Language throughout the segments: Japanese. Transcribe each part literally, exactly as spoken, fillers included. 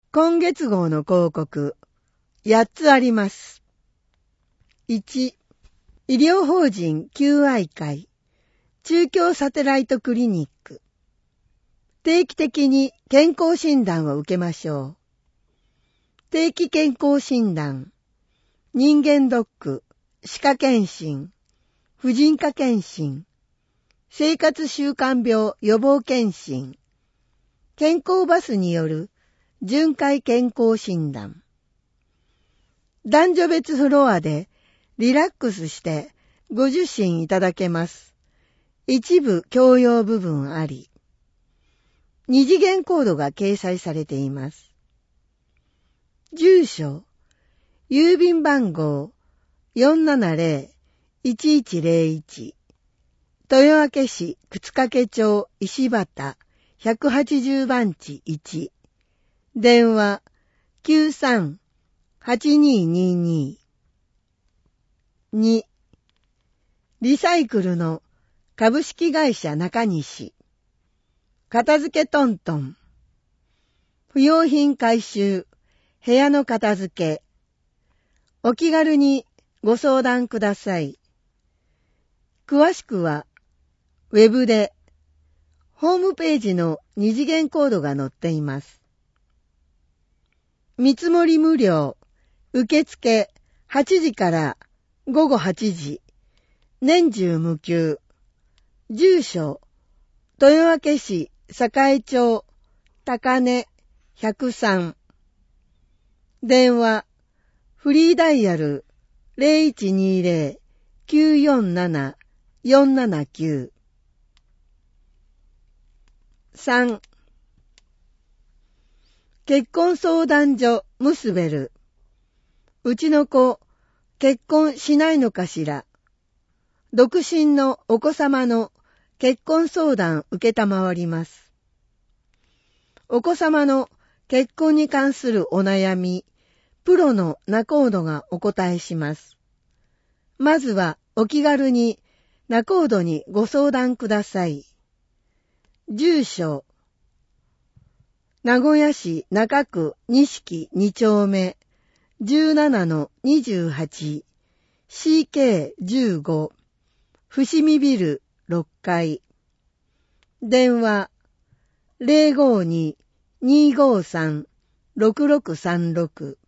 今月号の広告、やっつあります。いち、医療法人救愛会、中京サテライトクリニック。定期的に健康診断を受けましょう。定期健康診断、人間ドック、歯科検診、婦人科検診、生活習慣病予防検診、健康バスによる巡回健康診断。男女別フロアでリラックスしてご受診いただけます。一部共用部分あり。二次元コードが掲載されています。住所、郵便番号 よんななゼロ いちいちゼロいち 豊明市沓掛町石畑ひゃくはちじゅうばんちいち、電話 きゅうさん はちにーにーにー。に、リサイクルの株式会社中西。片付けトントン。不用品回収、部屋の片付け。お気軽にご相談ください。詳しくは、ウェブで、ホームページの二次元コードが載っています。見積もり無料、受付はちじからごごはちじ、年中無休。住所、豊明市栄町高根ひゃくさん。電話、フリーダイヤル ゼロいちにーゼロ きゅうよんなな よんななきゅう。さん、結婚相談所ムスベル。うちの子、結婚しないのかしら。独身のお子様の結婚相談受けたまわります。お子様の結婚に関するお悩み、プロの仲人がお答えします。まずはお気軽に仲人にご相談ください。住所、名古屋市中区錦に丁目 じゅうななのにじゅうはち シーケーじゅうご 伏見ビルろっかい。電話 ゼロごに にーごさん ろくろくさんろく。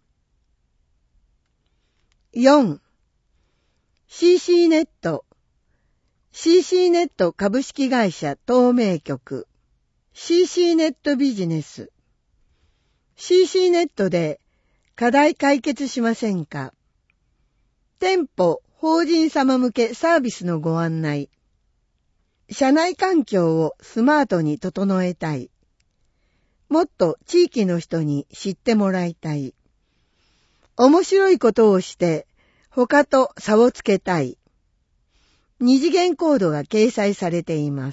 よん、シーシー ネット シーシー ネット株式会社東名局 シーシー ネットビジネス シーシー ネットで課題解決しませんか？店舗、法人様向けサービスのご案内。社内環境をスマートに整えたい。もっと地域の人に知ってもらいたい。面白いことをして他と差をつけたい。二次元コードが掲載されています。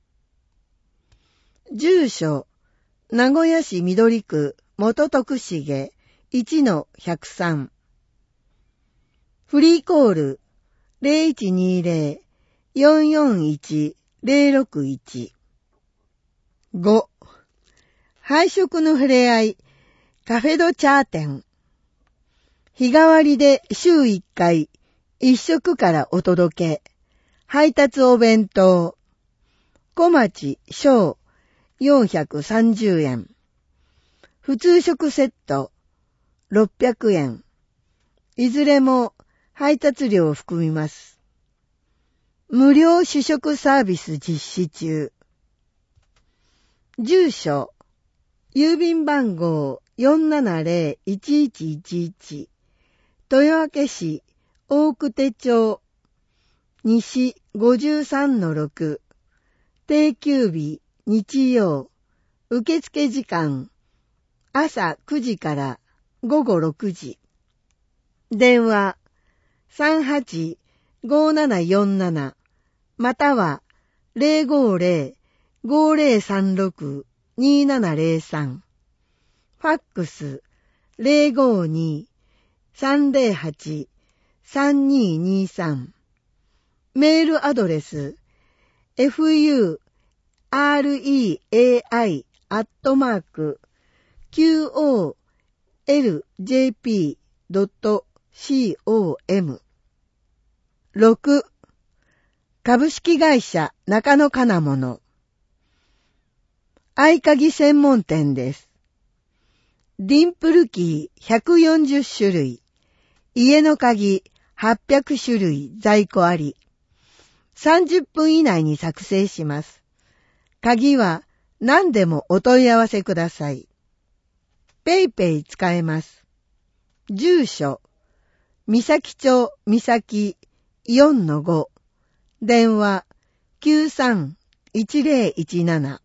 住所、名古屋市緑区元徳重 いちのひゃくさん。フリーコール ゼロいちにーゼロ よんよんいち ゼロろくいち。ご、配食の触れ合いカフェドチャー店。日替わりで週いっかい一食からお届け。配達お弁当。小町小よんひゃくさんじゅうえん。普通食セットろっぴゃくえん。いずれも配達料を含みます。無料試食サービス実施中。住所、郵便番号 よんななゼロ いちいちいちいち 豊明市大久手町西 ごじゅうさんのろく。定休日日曜。受付時間朝くじからごごろくじ。電話 さんはち ごななよんなな または ゼロごゼロ ごゼロさんろく にななゼロさん。ファックス ゼロごに さんゼロはち さんににさん。メールアドレス フユーアールイーエーアイ アットマークキューオーエルジェーピードットコム。ろく. 株式会社中野金物。合鍵専門店です。ディンプルキーひゃくよんじゅっしゅるい。家の鍵はっぴゃくしゅるい在庫あり。さんじゅっぷん以内に作成します。鍵は何でもお問い合わせください。ペイペイ使えます。住所、三崎町三崎 よんのご。電話 きゅうさんいちゼロいちなな。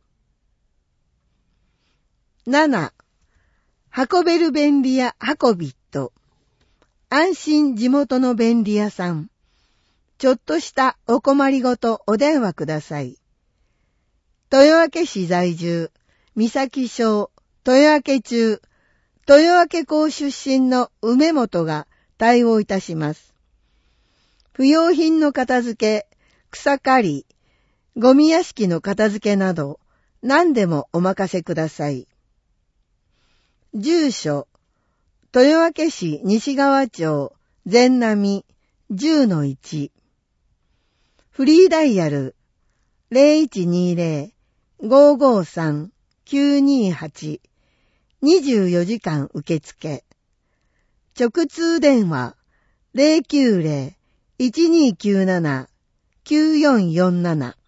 なな. 運べる便利屋ハコビット。安心地元の便利屋さん。ちょっとしたお困りごとお電話ください。豊明市在住、三崎町、豊明中、豊明港出身の梅本が対応いたします。不用品の片付け、草刈り、ゴミ屋敷の片付けなど、何でもお任せください。住所、豊明市西川町、全並 じゅうのいち。フリーダイヤル、ゼロいちにゼロ ごーごーさん きゅうにーはち。にじゅうよじかん受付。直通電話、ゼロきゅうゼロ いちにきゅうなな きゅうよんよんなな。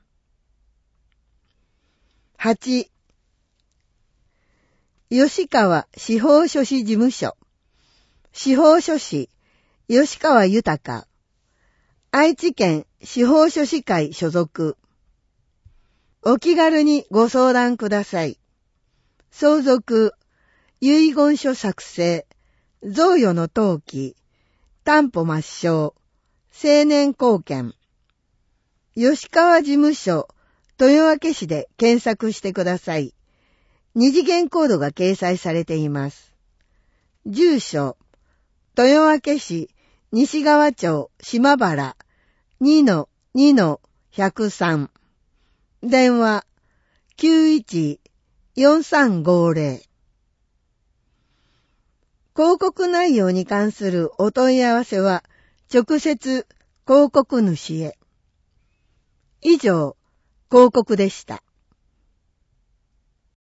はち. 吉川司法書士事務所。司法書士、吉川豊。愛知県司法書士会所属。お気軽にご相談ください。相続、遺言書作成、贈与の登記、担保抹消、成年後見。吉川事務所、豊明市で検索してください。二次元コードが掲載されています。住所、豊明市西川町島原 にのにのひゃくさん。電話 きゅういちよんさんごゼロ。広告内容に関するお問い合わせは直接広告主へ。以上、広告でした。